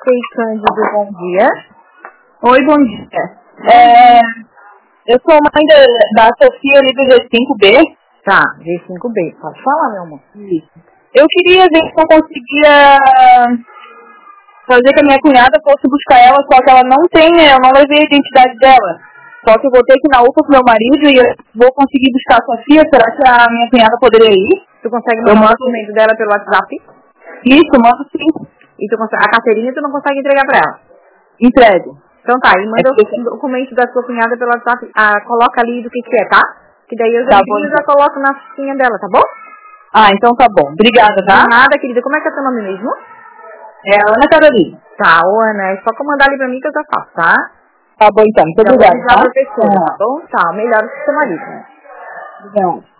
Oi, Cândido, bom dia. Oi, bom dia. Eu sou mãe da Sofia ali do G5B. Tá, G5B. Pode falar, meu amor. Isso. Eu queria ver se eu conseguia fazer que a minha cunhada fosse buscar ela, só que ela não tem, eu não levei a identidade dela. Só que eu vou ter que ir na UPA com meu marido e eu vou conseguir buscar a Sofia. Será que a minha cunhada poderia ir? Tu consegue mandar o documento dela pelo WhatsApp? Isso, mando sim. E tu consegue, a carteirinha tu não consegue entregar pra ela? Entrego. Então tá, e manda o documento da sua cunhada pelo WhatsApp, coloca ali do que é, tá? Que daí eu já coloco na fitinha dela, tá bom? Ah, então tá bom. Obrigada, tá? De nada, querida. Como é que é teu nome mesmo? É Ana Carolina. Tá, Ana, é só que mandar ali pra mim que eu já faço, tá? Tá bom então, muito obrigada, tá? Professora, tá bom? Tá, melhor que o seu marido. Obrigada.